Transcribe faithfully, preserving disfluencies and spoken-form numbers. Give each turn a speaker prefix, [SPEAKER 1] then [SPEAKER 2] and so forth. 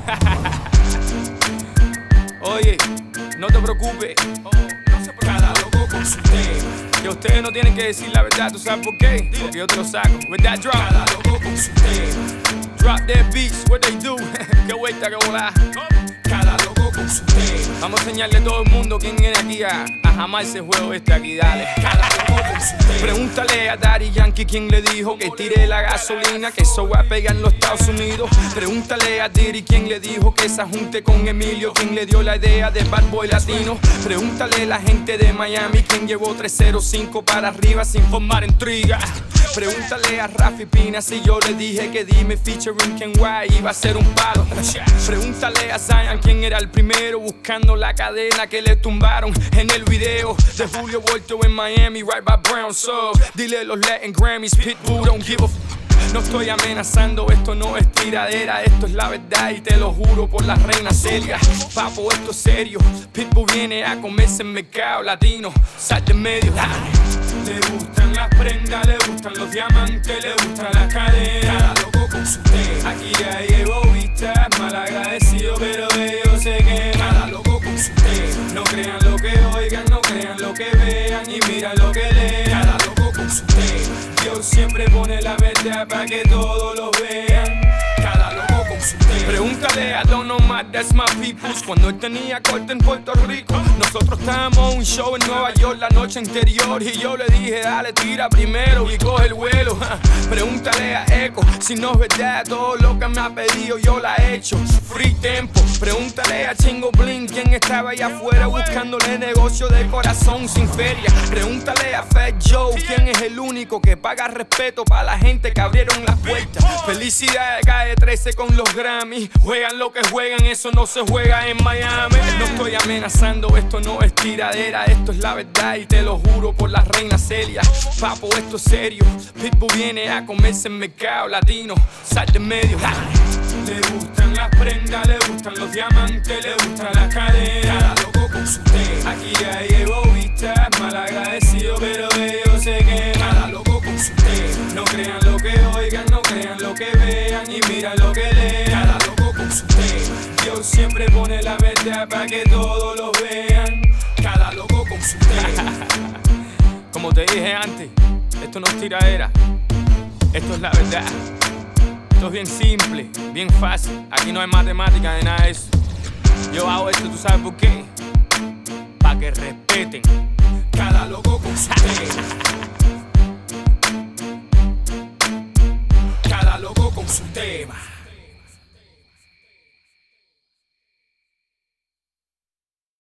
[SPEAKER 1] Oye, no te preocupes. Oh, no se preocupe. Cada loco con su tema. Que ustedes no tienen que decir la verdad, ¿tú sabes por qué? Porque yo te lo saco. With that drop. Cada loco con su tema. Drop their beats, what they do. Qué vuelta que volá. Cada loco con su tema. Vamos a enseñarle a todo el mundo quién viene aquí a, a jamás ese juego este aquí, dale. Cada loco con su tema. Pregúntale a Daddy Yankee quién le dijo que tire la gasolina, que eso va a pegar en los Estados Unidos. Pregúntale a Diddy quién le dijo que se junte con Emilio, quién le dio la idea de Bad Boy Latino. Pregúntale a la gente de Miami quién llevó tres cero cinco para arriba sin formar intriga. Pregúntale a Rafi Pina si yo le dije que Dime featuring Ken White iba a ser un palo. Pregúntale a Zion quién era el primero buscando la cadena que le tumbaron en el video de Julio Volto en Miami, right by Brown Sub. Dile los Latin Grammys, Pitbull don't give a f. No estoy amenazando, esto no es tiradera, esto es la verdad y te lo juro por la reina Celia. Papo, esto es serio, Pitbull viene a comerse el mercado latino, sal de medio. Le gustan las prendas, le gustan los diamantes, le gustan las cadenas. Cada loco con su tema. Aquí ya llegó vistas, mal agradecido, pero ellos se quedan. Cada loco con su tema. No crean lo que oigan, no crean lo que vean y miran lo que lean. Cada loco con su tema. Dios siempre pone la verdad para que todos lo vean. Cada loco con su tema. Pregúntale a Don Omar, that's my peoples. Cuando él tenía corte en Puerto Rico, nosotros estábamos en un show en Nueva York la noche anterior y yo le dije, dale, tira primero y coge el vuelo. Pregúntale a Echo si no es verdad todo lo que me ha pedido, yo la he hecho. Free Tempo. Pregúntale a Chingo Bling quién estaba allá afuera buscándole negocio de corazón sin feria. Pregúntale a Fat Joe quién es el único que paga respeto para la gente que abrieron las puertas. Felicidades cae trece con los Grammy. Juegan lo que juegan, eso no se juega en Miami. No estoy amenazando, esto no es tiradera, esto es la verdad y te lo juro por la reina Celia. Papo, esto es serio, Pitbull viene a comerse el mercado latino, sal de medio. Le gustan las prendas, le gustan los diamantes, le gustan las cadenas. Cada loco con su tema. Aquí ya llegó vistas, mal agradecido, pero ellos se quedan. Cada loco con su tema. No crean lo que oigan, no crean lo que vean y miran lo que lean. Cada loco con su tema. Dios siempre pone la verdad para que todos lo vean. Cada loco con su tema. Como te dije antes, esto no es tiradera, esto es la verdad. Esto es bien simple, bien fácil. Aquí no hay matemática de nada de eso. Yo hago esto, ¿tú sabes por qué? Pa' que respeten. Cada loco con su tema. Cada loco con su tema.